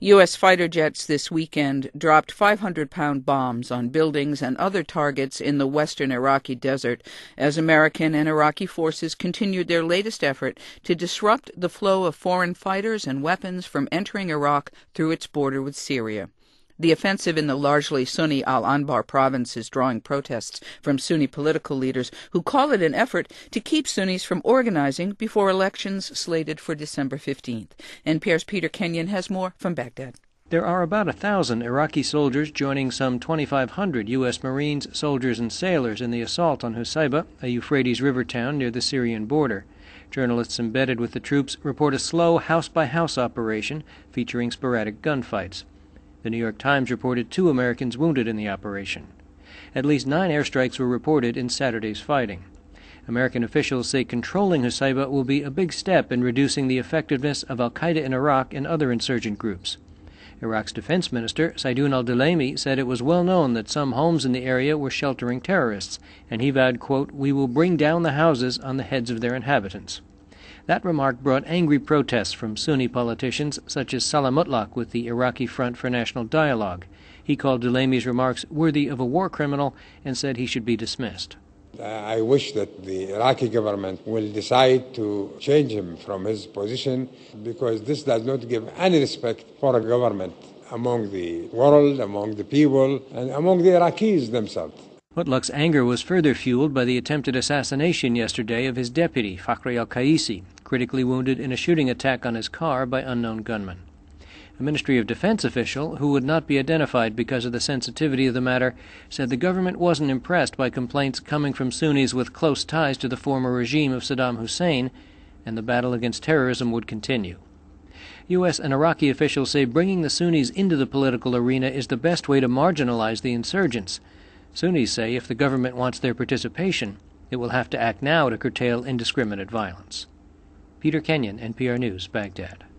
U.S. fighter jets this weekend dropped 500-pound bombs on buildings and other targets in the western Iraqi desert as American and Iraqi forces continued their latest effort to disrupt the flow of foreign fighters and weapons from entering Iraq through its border with Syria. The offensive in the largely Sunni Al-Anbar province is drawing protests from Sunni political leaders who call it an effort to keep Sunnis from organizing before elections slated for December 15th. NPR's Peter Kenyon has more from Baghdad. There are about 1,000 Iraqi soldiers joining some 2,500 U.S. Marines, soldiers, and sailors in the assault on Husayba, a Euphrates River town near the Syrian border. Journalists embedded with the troops report a slow house-by-house operation featuring sporadic gunfights. The New York Times reported 2 Americans wounded in the operation. At least 9 airstrikes were reported in Saturday's fighting. American officials say controlling Husayba will be a big step in reducing the effectiveness of al-Qaeda in Iraq and other insurgent groups. Iraq's defense minister, Saidun al-Dailami, said it was well known that some homes in the area were sheltering terrorists, and he vowed, quote, "We will bring down the houses on the heads of their inhabitants." That remark brought angry protests from Sunni politicians such as Salah Mutlaq with the Iraqi Front for National Dialogue. He called Dailami's remarks worthy of a war criminal and said he should be dismissed. I wish that the Iraqi government will decide to change him from his position, because this does not give any respect for a government among the world, among the people, and among the Iraqis themselves. Mutlaq's anger was further fueled by the attempted assassination yesterday of his deputy, Fakhri al-Qaisi, critically wounded in a shooting attack on his car by unknown gunmen. A Ministry of Defense official, who would not be identified because of the sensitivity of the matter, said the government wasn't impressed by complaints coming from Sunnis with close ties to the former regime of Saddam Hussein, and the battle against terrorism would continue. U.S. and Iraqi officials say bringing the Sunnis into the political arena is the best way to marginalize the insurgents. Sunnis say if the government wants their participation, it will have to act now to curtail indiscriminate violence. Peter Kenyon, NPR News, Baghdad.